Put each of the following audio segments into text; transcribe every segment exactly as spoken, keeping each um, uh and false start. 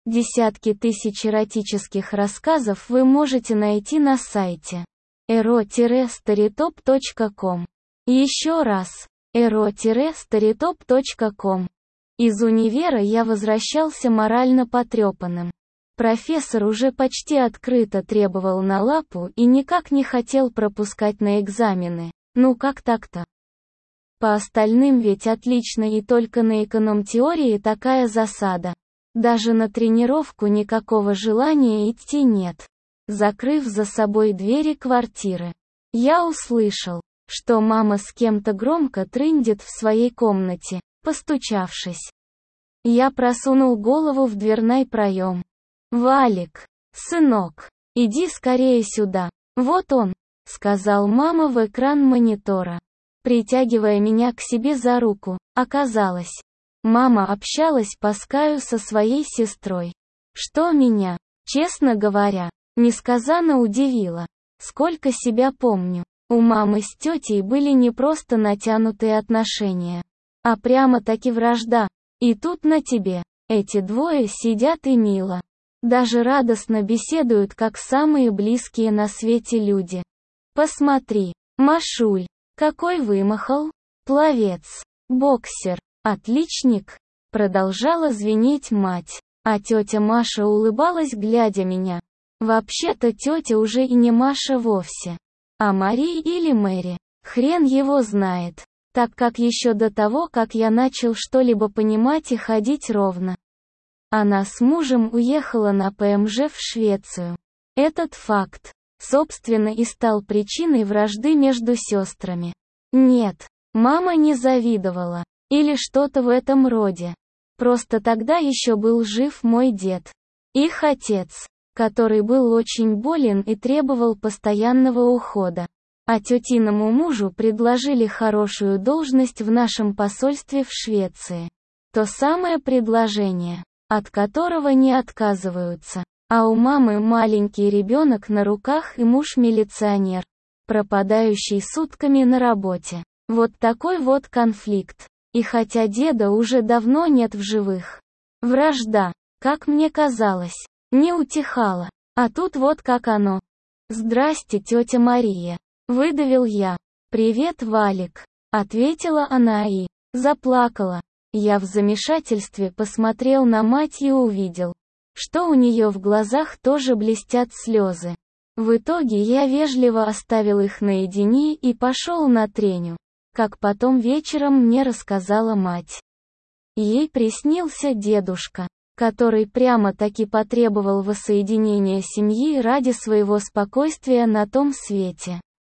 Десятки тысяч эротических рассказов вы можете найти на сайте эро старитоп точка ком. Еще раз, эро старитоп точка ком. Из универа я возвращался морально потрепанным. Профессор уже почти открыто требовал на лапу и никак не хотел пропускать на экзамены. Ну как так-то? По остальным ведь отлично, и только на эконом-теории такая засада. Даже на тренировку никакого желания идти нет. Закрыв за собой двери квартиры, я услышал, что мама с кем-то громко трындит в своей комнате, постучавшись. Я просунул голову в дверной проем. «Валик, сынок, иди скорее сюда. Вот он», — сказал мама в экран монитора, притягивая меня к себе за руку. Оказалось, мама общалась по скайпу со своей сестрой. Что меня, честно говоря, несказанно удивило. Сколько себя помню, у мамы с тетей были не просто натянутые отношения, а прямо-таки вражда. И тут на тебе, эти двое сидят и мило. Даже радостно беседуют, как самые близкие на свете люди. Посмотри, Машуль, какой вымахал, пловец, боксер, отличник, продолжала звенеть мать, а тетя Маша улыбалась, глядя меня. Вообще-то тетя уже и не Маша вовсе, а Мари или Мэри, хрен его знает, так как еще до того, как я начал что-либо понимать и ходить ровно, она с мужем уехала на ПМЖ в Швецию. Этот факт, собственно, и стал причиной вражды между сестрами. Нет, мама не завидовала, или что-то в этом роде. Просто тогда еще был жив мой дед, их отец, который был очень болен и требовал постоянного ухода. А тетиному мужу предложили хорошую должность в нашем посольстве в Швеции. То самое предложение, от которого не отказываются. А у мамы маленький ребенок на руках и муж-милиционер, пропадающий сутками на работе. Вот такой вот конфликт. И хотя деда уже давно нет в живых, вражда, как мне казалось, не утихала. А тут вот как оно. «Здрасте, тетя Мария», — выдавил я. «Привет, Валик», — ответила она и заплакала. Я в замешательстве посмотрел на мать и увидел, что у нее в глазах тоже блестят слезы. В итоге я вежливо оставил их наедине и пошел на треню, как потом вечером мне рассказала мать. Ей приснился дедушка, который прямо-таки потребовал воссоединения семьи ради своего спокойствия на том свете.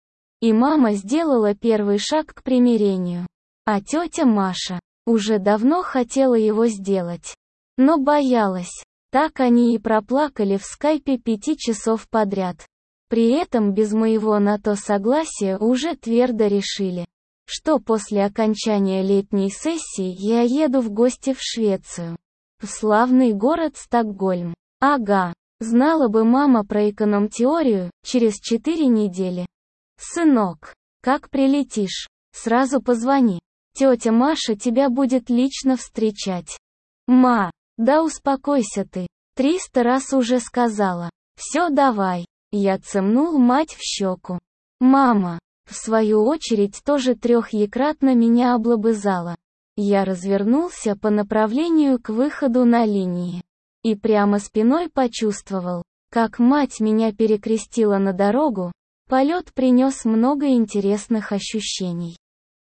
И мама сделала первый шаг к примирению. А тетя Маша уже давно хотела его сделать, но боялась. Так они и проплакали в скайпе пяти часов подряд. При этом без моего на то согласия уже твердо решили, что после окончания летней сессии я еду в гости в Швецию. В славный город Стокгольм. Ага, знала бы мама про эконом-теорию, через четыре недели. «Сынок, как прилетишь, сразу позвони. Тетя Маша тебя будет лично встречать». «Ма, да успокойся ты, триста раз уже сказала. Все, давай». Я цемнул мать в щеку. Мама, в свою очередь, тоже трехъекратно меня облобызала. Я развернулся по направлению к выходу на линии. И прямо спиной почувствовал, как мать меня перекрестила на дорогу. Полет принес много интересных ощущений.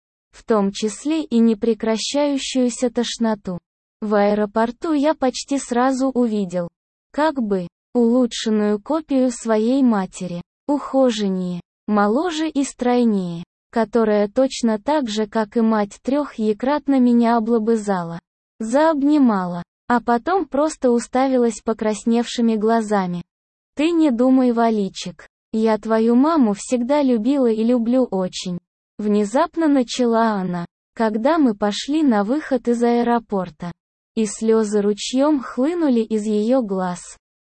В том числе и непрекращающуюся тошноту. В аэропорту я почти сразу увидел, как бы, улучшенную копию своей матери, ухоженнее, моложе и стройнее, которая точно так же, как и мать, трехъекратно меня облобызала, заобнимала, а потом просто уставилась покрасневшими глазами. «Ты не думай, Валичик, я твою маму всегда любила и люблю очень», внезапно начала она, когда мы пошли на выход из аэропорта. И слезы ручьем хлынули из ее глаз.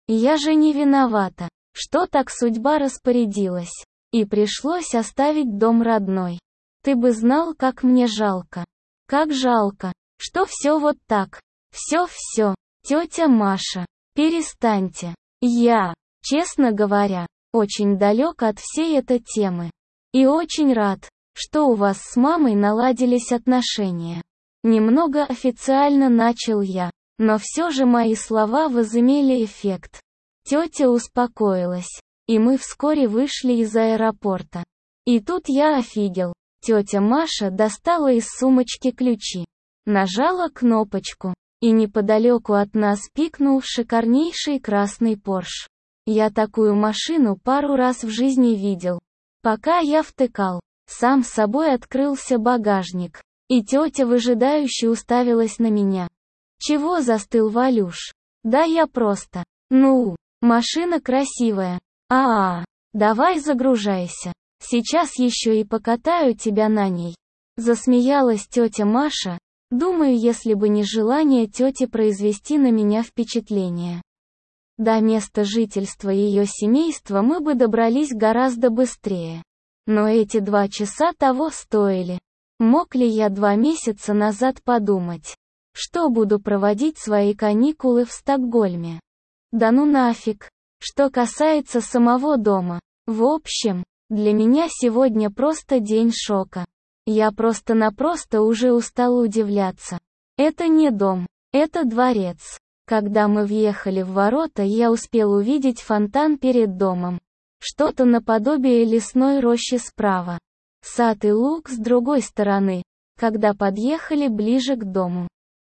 Я же не виновата, что так судьба распорядилась. И пришлось оставить дом родной. Ты бы знал, как мне жалко. Как жалко, что все вот так. Все-все, тетя Маша. Перестаньте. Я, честно говоря, очень далек от всей этой темы. И очень рад, что у вас с мамой наладились отношения. Немного официально начал я, но все же мои слова возымели эффект. Тетя успокоилась, и мы вскоре вышли из аэропорта. И тут я офигел. Тетя Маша достала из сумочки ключи, нажала кнопочку, и неподалеку от нас пикнул шикарнейший красный Порш. Я такую машину пару раз в жизни видел. Пока я втыкал, сам собой открылся багажник, и тетя выжидающе уставилась на меня. Чего застыл, Валюш? Да я просто. Ну, машина красивая. А-а, давай загружайся. Сейчас еще и покатаю тебя на ней. Засмеялась тетя Маша. Думаю, если бы не желание тети произвести на меня впечатление. До места жительства ее семейства мы бы добрались гораздо быстрее. Но эти два часа того стоили. Мог ли я два месяца назад подумать, что буду проводить свои каникулы в Стокгольме? Да ну нафиг. Что касается самого дома. В общем, для меня сегодня просто день шока. Я просто-напросто уже устала удивляться. Это не дом, это дворец. Когда мы въехали в ворота, я успел увидеть фонтан перед домом. Что-то наподобие лесной рощи справа. Сад и луг с другой стороны, когда подъехали ближе к дому.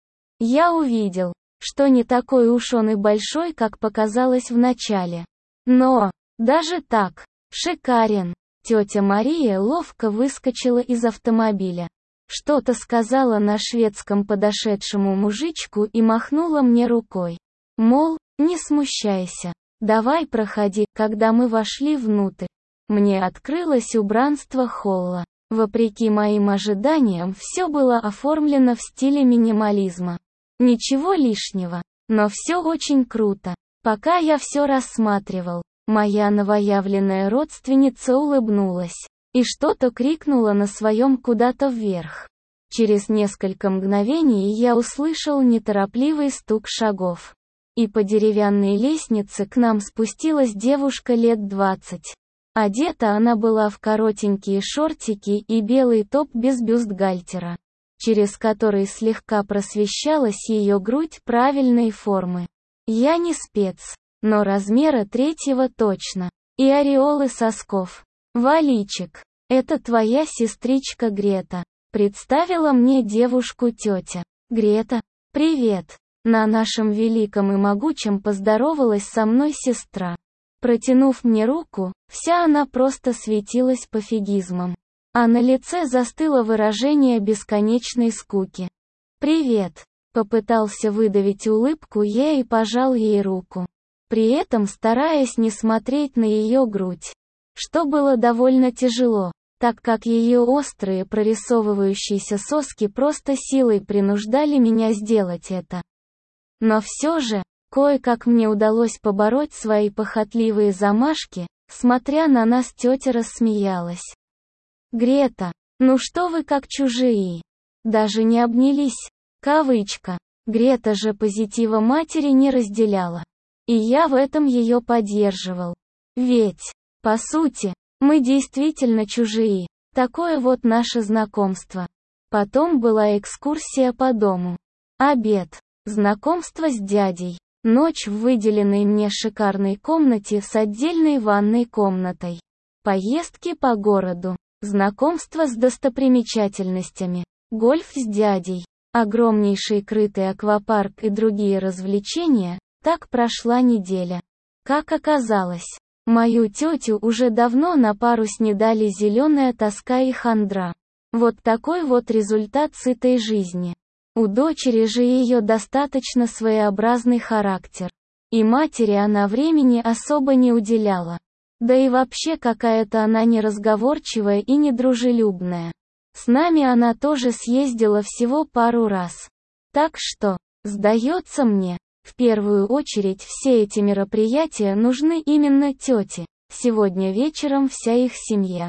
Я увидел, что не такой уж он и большой, как показалось вначале. Но, даже так, шикарен. Тетя Мария ловко выскочила из автомобиля. Что-то сказала на шведском подошедшему мужичку и махнула мне рукой. Мол, не смущайся. Давай проходи. Когда мы вошли внутрь, мне открылось убранство холла. Вопреки моим ожиданиям, все было оформлено в стиле минимализма. Ничего лишнего, но все очень круто. Пока я все рассматривал, моя новоявленная родственница улыбнулась и что-то крикнула на своем куда-то вверх. Через несколько мгновений я услышал неторопливый стук шагов. И по деревянной лестнице к нам спустилась девушка лет двадцать. Одета она была в коротенькие шортики и белый топ без бюстгальтера, через который слегка просвещалась ее грудь правильной формы. Я не спец, но размера третьего точно. И ореолы сосков. Валичик, это твоя сестричка Грета. Представила мне девушку тетя. Грета, привет. На нашем великом и могучем поздоровалась со мной сестра. Протянув мне руку, вся она просто светилась пофигизмом. А на лице застыло выражение бесконечной скуки. «Привет!» — попытался выдавить улыбку я и пожал ей руку, при этом стараясь не смотреть на ее грудь, что было довольно тяжело, так как ее острые прорисовывающиеся соски просто силой принуждали меня сделать это. Но все же, кое-как мне удалось побороть свои похотливые замашки, смотря на нас тетя рассмеялась. «Грета, ну что вы как чужие? Даже не обнялись?» Кавычка. Грета же позитива матери не разделяла. И я в этом ее поддерживал. Ведь, по сути, мы действительно чужие. Такое вот наше знакомство. Потом была экскурсия по дому. Обед. Знакомство с дядей. Ночь в выделенной мне шикарной комнате с отдельной ванной комнатой. Поездки по городу. Знакомство с достопримечательностями. Гольф с дядей. Огромнейший крытый аквапарк и другие развлечения. Так прошла неделя. Как оказалось, мою тетю уже давно на пару снедали зеленая тоска и хандра. Вот такой вот результат сытой жизни. У дочери же ее достаточно своеобразный характер. И матери она времени особо не уделяла. Да и вообще какая-то она неразговорчивая и недружелюбная. С нами она тоже съездила всего пару раз. Так что, сдается мне, в первую очередь все эти мероприятия нужны именно тете. Сегодня вечером вся их семья.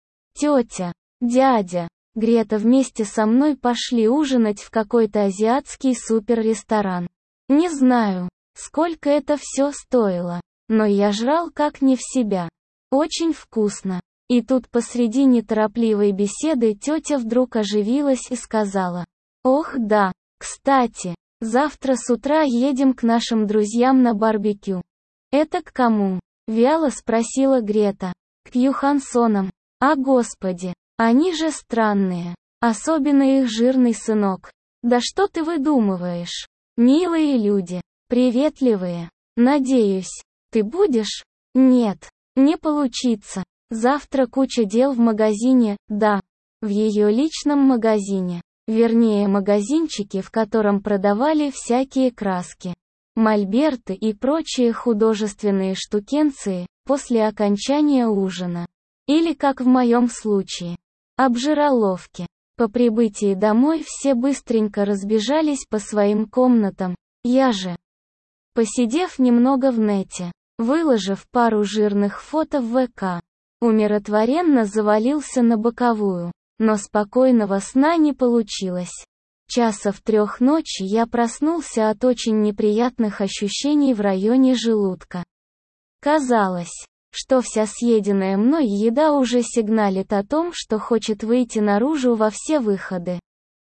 Тетя, дядя, Грета вместе со мной пошли ужинать в какой-то азиатский суперресторан. Не знаю, сколько это все стоило. Но я жрал как не в себя. Очень вкусно. И тут посреди неторопливой беседы тетя вдруг оживилась и сказала: «Ох да, кстати, завтра с утра едем к нашим друзьям на барбекю». «Это к кому?» — вяло спросила Грета. «К Юхансонам. А господи, они же странные. Особенно их жирный сынок. Да что ты выдумываешь? Милые люди, приветливые. Надеюсь, ты будешь?» «Нет, не получится. Завтра куча дел в магазине, да, в ее личном магазине, вернее магазинчике, в котором продавали всякие краски, мольберты и прочие художественные штукенции, после окончания ужина. Или как в моем случае, обжираловки. По прибытии домой все быстренько разбежались по своим комнатам, я же, посидев немного в нете, выложив пару жирных фото в ВК, умиротворенно завалился на боковую, но спокойного сна не получилось. Часа в трех ночи я проснулся от очень неприятных ощущений в районе желудка. Казалось, что вся съеденная мной еда уже сигналит о том, что хочет выйти наружу во все выходы.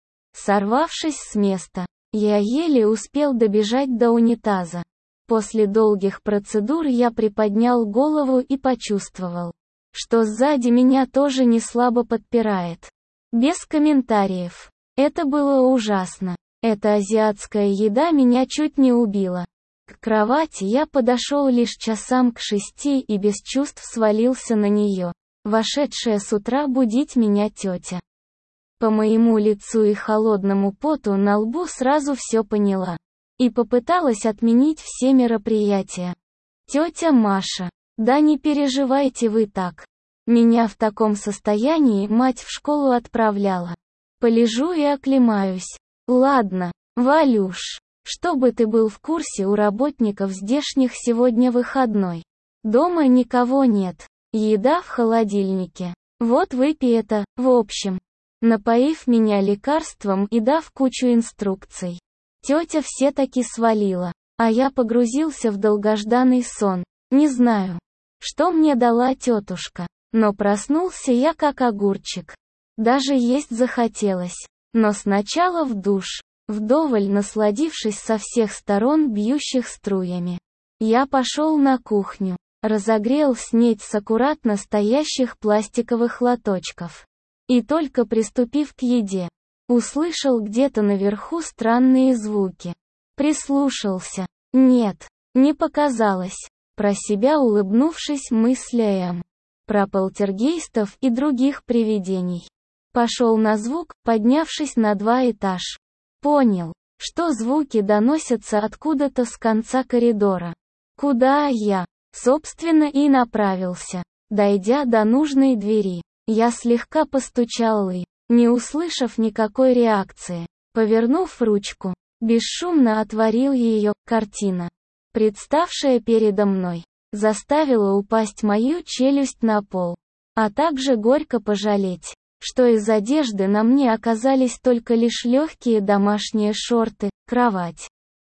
Сорвавшись с места, я еле успел добежать до унитаза. После долгих процедур я приподнял голову и почувствовал, что сзади меня тоже неслабо подпирает. Без комментариев. Это было ужасно. Эта азиатская еда меня чуть не убила. К кровати я подошел лишь часам к шести и без чувств свалился на нее, вошедшая с утра будить меня тетя. По моему лицу и холодному поту на лбу сразу все поняла. И попыталась отменить все мероприятия. «Тетя Маша, да не переживайте вы так. Меня в таком состоянии мать в школу отправляла. Полежу и оклемаюсь. Ладно, Валюш, чтобы ты был в курсе, у работников здешних сегодня выходной. Дома никого нет. Еда в холодильнике. Вот выпей это, в общем». Напоив меня лекарством и дав кучу инструкций, тетя все-таки свалила, а я погрузился в долгожданный сон. Не знаю, что мне дала тетушка, но проснулся я как огурчик. Даже есть захотелось, но сначала в душ, вдоволь насладившись со всех сторон бьющих струями. Я пошел на кухню, разогрел снеть с аккуратно стоящих пластиковых лоточков. И только приступив к еде, услышал где-то наверху странные звуки. Прислушался. Нет, не показалось. Про себя улыбнувшись мыслям про полтергейстов и других привидений. Пошел на звук, поднявшись на два этаж. Понял, что звуки доносятся откуда-то с конца коридора. Куда я, собственно, и направился. Дойдя до нужной двери, я слегка постучал и, не услышав никакой реакции, повернув ручку, бесшумно отворил ее. Картина, представшая передо мной, заставила упасть мою челюсть на пол, а также горько пожалеть, что из одежды на мне оказались только лишь легкие домашние шорты, кровать.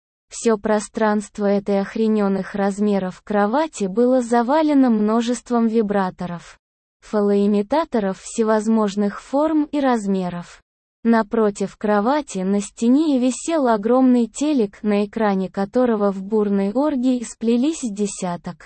Все пространство этой охрененных размеров кровати было завалено множеством вибраторов, фалоимитаторов всевозможных форм и размеров. Напротив кровати на стене висел огромный телек, на экране которого в бурной оргии сплелись десяток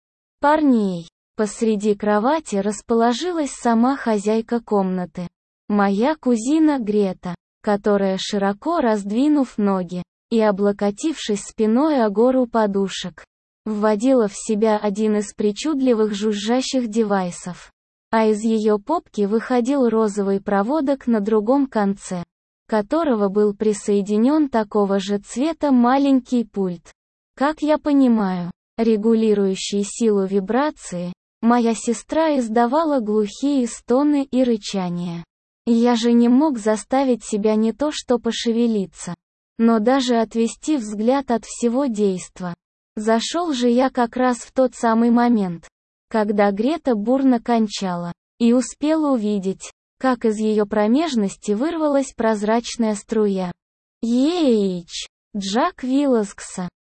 парней. Посреди кровати расположилась сама хозяйка комнаты, моя кузина Грета, которая, широко раздвинув ноги и облокотившись спиной о гору подушек, вводила в себя один из причудливых жужжащих девайсов. А из ее попки выходил розовый проводок на другом конце, которого был присоединен такого же цвета маленький пульт. Как я понимаю, регулирующий силу вибрации, моя сестра издавала глухие стоны и рычания. Я же не мог заставить себя не то что пошевелиться, но даже отвести взгляд от всего действа. Зашел же я как раз в тот самый момент, когда Грета бурно кончала, и успел увидеть, как из ее промежности вырвалась прозрачная струя. Еич! Джак Виллоскса.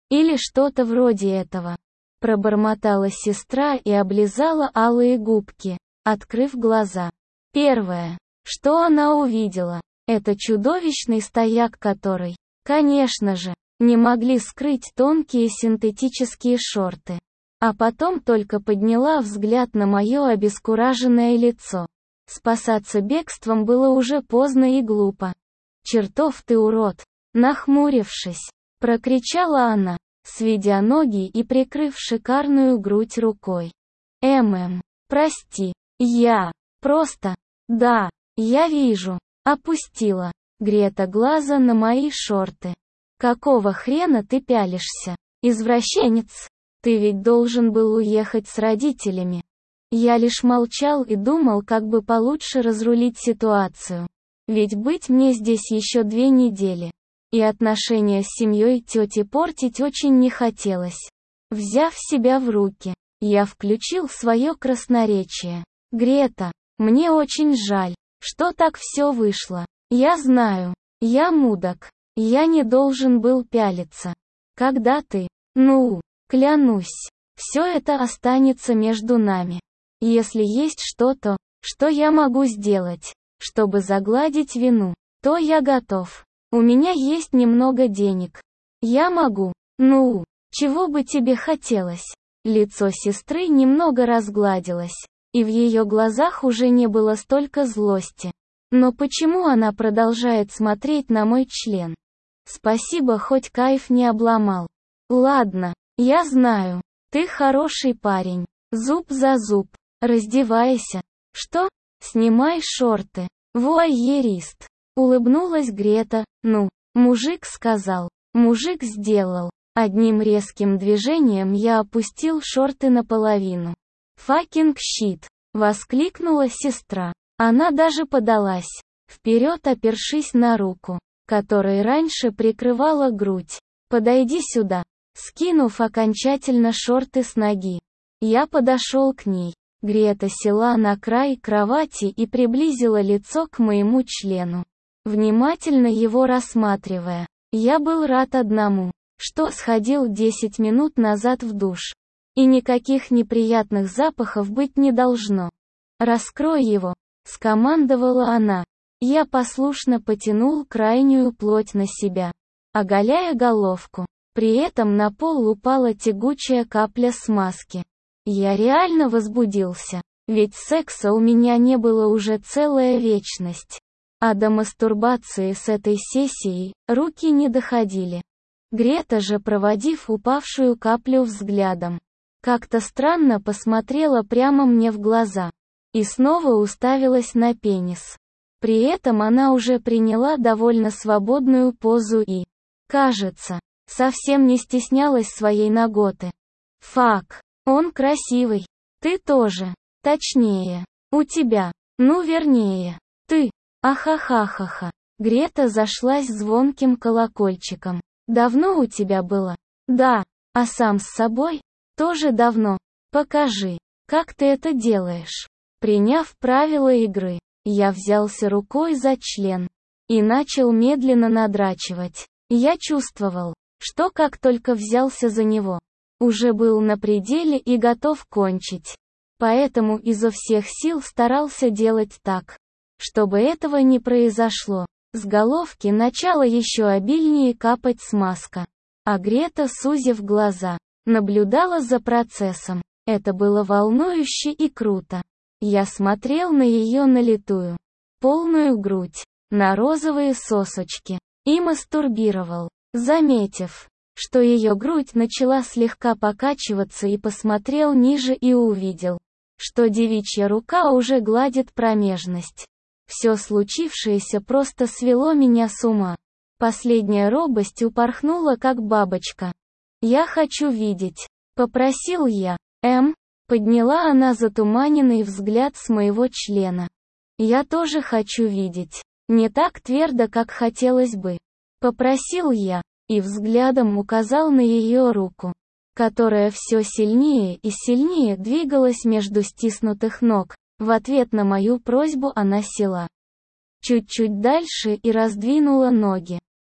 Или что-то вроде этого. Пробормотала сестра и облизала алые губки, открыв глаза. Первое, что она увидела, это чудовищный стояк, который, конечно же, не могли скрыть тонкие синтетические шорты. А потом только подняла взгляд на мое обескураженное лицо. Спасаться бегством было уже поздно и глупо. «Чертов ты урод!» Нахмурившись, прокричала она, сведя ноги и прикрыв шикарную грудь рукой. «ММ, прости, я, просто, да, я вижу», опустила Грета глаза на мои шорты. «Какого хрена ты пялишься, извращенец? Ты ведь должен был уехать с родителями». Я лишь молчал и думал, как бы получше разрулить ситуацию. Ведь быть мне здесь еще две недели. И отношения с семьей тети портить очень не хотелось. Взяв себя в руки, я включил свое красноречие. «Грета, мне очень жаль, что так все вышло. Я знаю, я мудак. Я не должен был пялиться. Когда ты, ну, клянусь, все это останется между нами. Если есть что-то, что я могу сделать, чтобы загладить вину, то я готов. У меня есть немного денег. Я могу. Ну, чего бы тебе хотелось?» Лицо сестры немного разгладилось, и в ее глазах уже не было столько злости. Но почему она продолжает смотреть на мой член? Спасибо, хоть кайф не обломал. Ладно, я знаю. Ты хороший парень. Зуб за зуб. Раздевайся. Что? Снимай шорты. Вуайерист. Улыбнулась Грета. Ну, мужик сказал. Мужик сделал. Одним резким движением я опустил шорты наполовину. «Факинг щит!» — воскликнула сестра. Она даже подалась вперед, опершись на руку, которой раньше прикрывала грудь. «Подойди сюда!» Скинув окончательно шорты с ноги, я подошел к ней. Грета села на край кровати и приблизила лицо к моему члену, внимательно его рассматривая. Я был рад одному, что сходил десять минут назад в душ. И никаких неприятных запахов быть не должно. «Раскрой его», — скомандовала она. Я послушно потянул крайнюю плоть на себя, оголяя головку. При этом на пол упала тягучая капля смазки. Я реально возбудился, ведь секса у меня не было уже целая вечность. А до мастурбации с этой сессией руки не доходили. Грета же, проводив упавшую каплю взглядом, как-то странно посмотрела прямо мне в глаза и снова уставилась на пенис. При этом она уже приняла довольно свободную позу и, кажется, совсем не стеснялась своей наготы. «Фак, он красивый. Ты тоже. Точнее, у тебя. Ну вернее, ты. Ахахахаха». Грета зашлась звонким колокольчиком. «Давно у тебя было?» «Да. А сам с собой?» «Тоже давно. Покажи, как ты это делаешь». Приняв правила игры, я взялся рукой за член и начал медленно надрачивать. Я чувствовал, что как только взялся за него, уже был на пределе и готов кончить. Поэтому изо всех сил старался делать так, чтобы этого не произошло. С головки начала еще обильнее капать смазка. А Грета, сузив глаза, наблюдала за процессом. Это было волнующе и круто. Я смотрел на ее налитую, полную грудь, на розовые сосочки, и мастурбировал, заметив, что ее грудь начала слегка покачиваться, и посмотрел ниже и увидел, что девичья рука уже гладит промежность. Все случившееся просто свело меня с ума. Последняя робость упорхнула как бабочка. «Я хочу видеть», — попросил я. «Эм?» — подняла она затуманенный взгляд с моего члена. «Я тоже хочу видеть. Не так твердо, как хотелось бы», — попросил я, и взглядом указал на ее руку, которая все сильнее и сильнее двигалась между стиснутых ног. В ответ на мою просьбу она села чуть-чуть дальше и раздвинула ноги.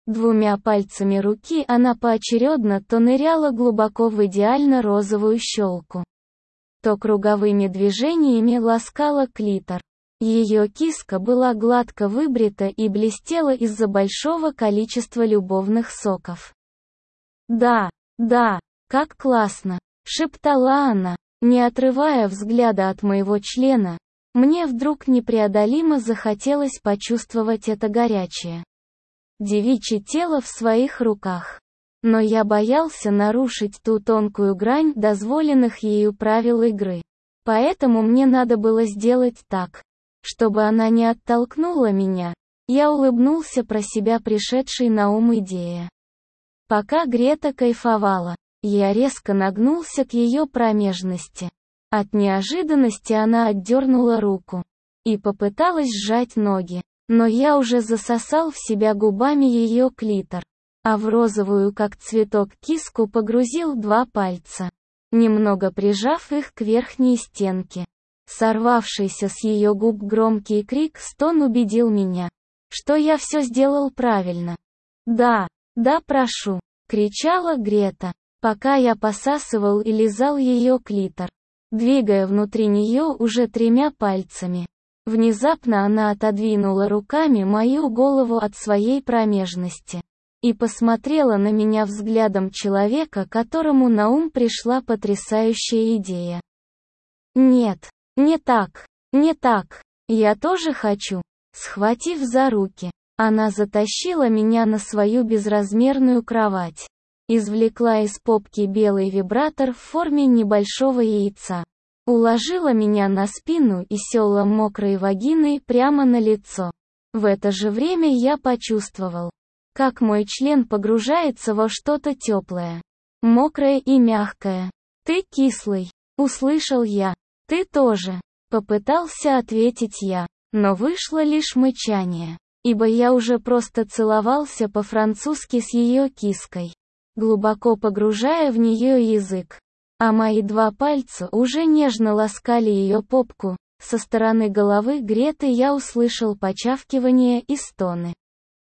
Двумя пальцами руки она поочередно то ныряла глубоко в идеально розовую щелку, то круговыми движениями ласкала клитор. Ее киска была гладко выбрита и блестела из-за большого количества любовных соков. «Да, да, как классно!» — шептала она, не отрывая взгляда от моего члена. Мне вдруг непреодолимо захотелось почувствовать это горячее девичье тело в своих руках. Но я боялся нарушить ту тонкую грань дозволенных ею правил игры. Поэтому мне надо было сделать так, чтобы она не оттолкнула меня. Я улыбнулся про себя пришедшей на ум идее. Пока Грета кайфовала, я резко нагнулся к ее промежности. От неожиданности она отдернула руку и попыталась сжать ноги, но я уже засосал в себя губами ее клитор, а в розовую как цветок киску погрузил два пальца, немного прижав их к верхней стенке. Сорвавшийся с ее губ громкий крик-стон убедил меня, что я все сделал правильно. «Да, да, прошу!» — кричала Грета, пока я посасывал и лизал ее клитор, двигая внутри нее уже тремя пальцами. Внезапно она отодвинула руками мою голову от своей промежности и посмотрела на меня взглядом человека, которому на ум пришла потрясающая идея. «Нет, не так, не так, я тоже хочу!» Схватив за руки, она затащила меня на свою безразмерную кровать, извлекла из попки белый вибратор в форме небольшого яйца, уложила меня на спину и села мокрой вагиной прямо на лицо. В это же время я почувствовал, как мой член погружается во что-то теплое, мокрое и мягкое. «Ты кислый», — услышал я. «Ты тоже», — попытался ответить я, но вышло лишь мычание, ибо я уже просто целовался по-французски с ее киской, глубоко погружая в нее язык. А мои два пальца уже нежно ласкали ее попку. Со стороны головы Греты я услышал почавкивание и стоны.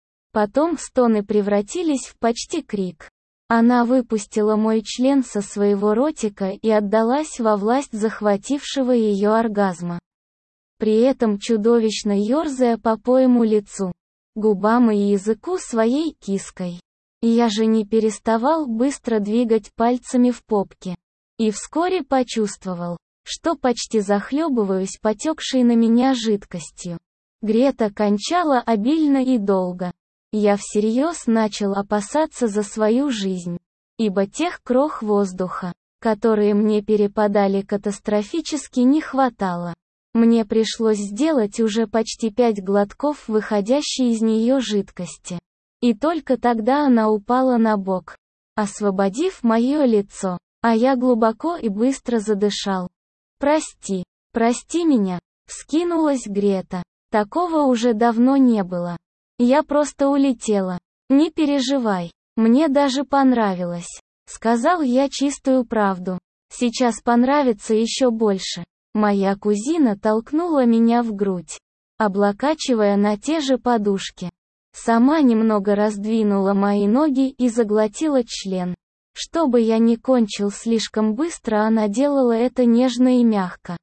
Потом стоны превратились в почти крик. Она выпустила мой член со своего ротика и отдалась во власть захватившего ее оргазма, при этом чудовищно ерзая по моему лицу, губам и языку своей киской. Я же не переставал быстро двигать пальцами в попке. И вскоре почувствовал, что почти захлебываюсь потекшей на меня жидкостью. Грета кончала обильно и долго. Я всерьез начал опасаться за свою жизнь, ибо тех крох воздуха, которые мне перепадали, катастрофически не хватало. Мне пришлось сделать уже почти пять глотков выходящей из нее жидкости. И только тогда она упала на бок, освободив мое лицо. А я глубоко и быстро задышал. «Прости, прости меня», — вскинулась Грета. «Такого уже давно не было. Я просто улетела. Не переживай, мне даже понравилось», — сказал я чистую правду. «Сейчас понравится еще больше». Моя кузина толкнула меня в грудь, облокачивая на те же подушки. Сама немного раздвинула мои ноги и заглотила член. Чтобы я не кончил слишком быстро, она делала это нежно и мягко.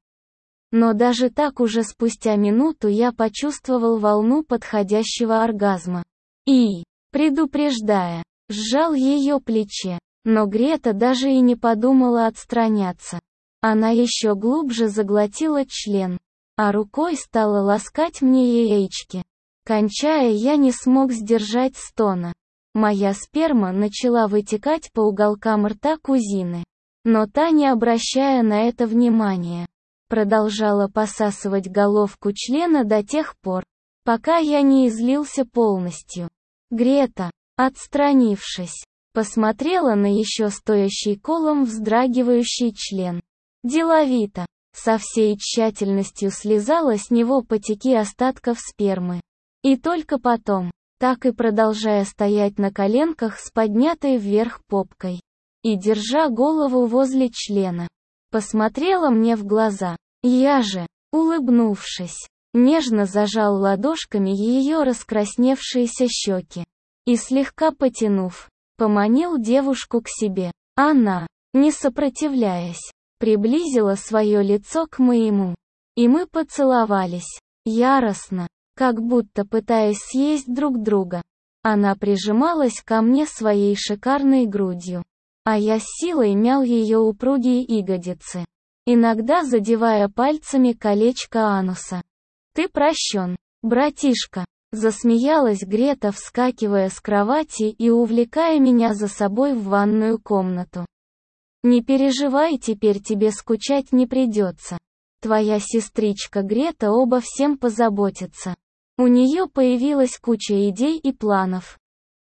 Но даже так уже спустя минуту я почувствовал волну подходящего оргазма. И, предупреждая, сжал ее плече. Но Грета даже и не подумала отстраняться. Она еще глубже заглотила член, а рукой стала ласкать мне яички. Кончая, я не смог сдержать стона. Моя сперма начала вытекать по уголкам рта кузины. Но та, не обращая на это внимания, продолжала посасывать головку члена до тех пор, пока я не излился полностью. Грета, отстранившись, посмотрела на еще стоящий колом вздрагивающий член. Деловито, со всей тщательностью слезала с него потеки остатков спермы. И только потом, так и продолжая стоять на коленках с поднятой вверх попкой и держа голову возле члена, посмотрела мне в глаза. Я же, улыбнувшись, нежно зажал ладошками ее раскрасневшиеся щеки. и слегка потянув, поманил девушку к себе. Она, не сопротивляясь, приблизила свое лицо к моему. И мы поцеловались. Яростно, как будто пытаясь съесть друг друга. Она прижималась ко мне своей шикарной грудью, а я с силой мял ее упругие ягодицы, иногда задевая пальцами колечко ануса. «Ты прощен, братишка», — засмеялась Грета, вскакивая с кровати и увлекая меня за собой в ванную комнату. «Не переживай, теперь тебе скучать не придется. Твоя сестричка Грета обо всем позаботится. У нее появилась куча идей и планов.